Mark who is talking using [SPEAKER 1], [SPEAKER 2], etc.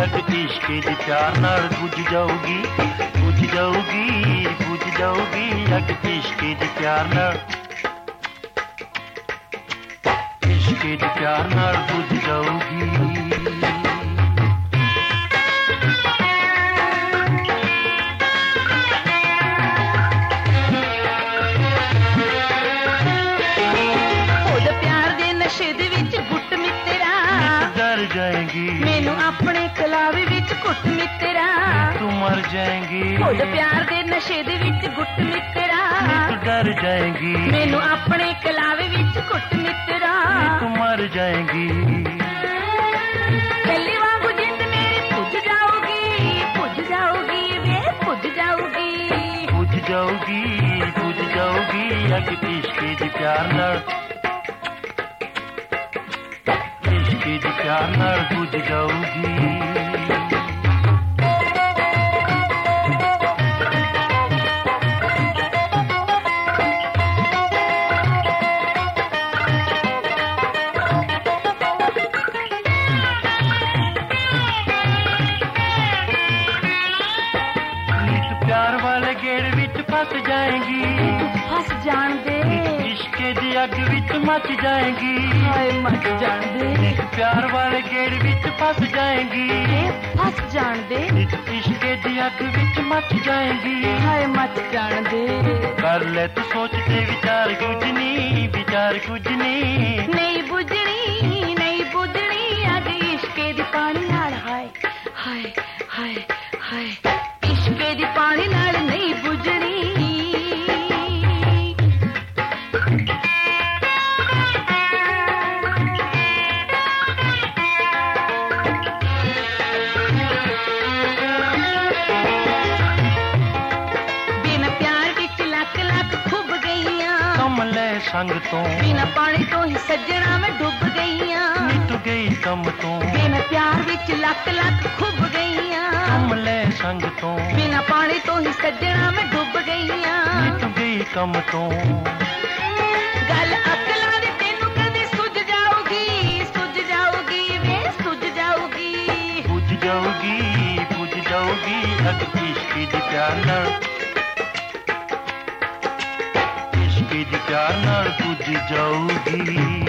[SPEAKER 1] अग इश्क दी प्यार नाल बुझ जाऊगी, बुझ जाऊगी, बुझ जाऊगी, अग इश्क दी प्यार नाल, इश्क दी प्यार नाल बुझ जाऊगी। जाएंगी
[SPEAKER 2] मैनू अपने कलावे विच घुट मित्रा,
[SPEAKER 1] तू मर जाएंगी
[SPEAKER 2] खुद प्यार दे नशे दे विच घुट मित्रा,
[SPEAKER 1] तू डर जाएंगी
[SPEAKER 2] मैनू अपने कलावे विच घुट मित्रा,
[SPEAKER 1] तू मर जाएंगी।
[SPEAKER 2] पहली वांगू जिंद मेरी बुझ जाओगी, बुझ जाओगी वे बुझ जाओगी,
[SPEAKER 1] बुझ जाओगी, बुझ जाओगी, अग इश्क दी प्यार नाल, इश्क दी प्यार नाल बुझ जाऊगी। प्यार वाले गेड़ विच फस जाएंगी,
[SPEAKER 2] फस जान दे,
[SPEAKER 1] इश्क दी अग विच मच जाएंगी,
[SPEAKER 2] हाय मच जान दे,
[SPEAKER 1] प्यार वाले गेड़ विच फस जाएंगी,
[SPEAKER 2] फस जान दे,
[SPEAKER 1] इश्क दी अग विच मच जाएंगी,
[SPEAKER 2] हाय मच जान दे।
[SPEAKER 1] कर ले तू सोचते विचार कुछ नहीं, विचार कुछ नहीं,
[SPEAKER 2] नहीं बुझनी, नहीं बुझनी, अग इश्क दी पानी नाल, हाय हाय हाय हाय, इश्क दी पानी नाल नहीं बुझनी। बिना प्यार विच लख लख खुब गईयां,
[SPEAKER 1] कमले संग तो
[SPEAKER 2] बिना पानी तो ही सजना मैं डूब गईयां,
[SPEAKER 1] नित गई कम तो
[SPEAKER 2] बिना प्यार विच लख लख खुब गईयां,
[SPEAKER 1] कमले संग तो
[SPEAKER 2] बिना पानी तो ही सजना मैं डूब गईयां,
[SPEAKER 1] नित गई कम तो।
[SPEAKER 2] गल अकलां दी तैनू कदे सुझ जाओगी, सुझ जाओगी वे सुझ जाओगी,
[SPEAKER 1] बुझ जाओगी, बुझ जाओगी, अग इश्क दी प्यार नाल, इश्क दी प्यार नाल बुझ जाओगी।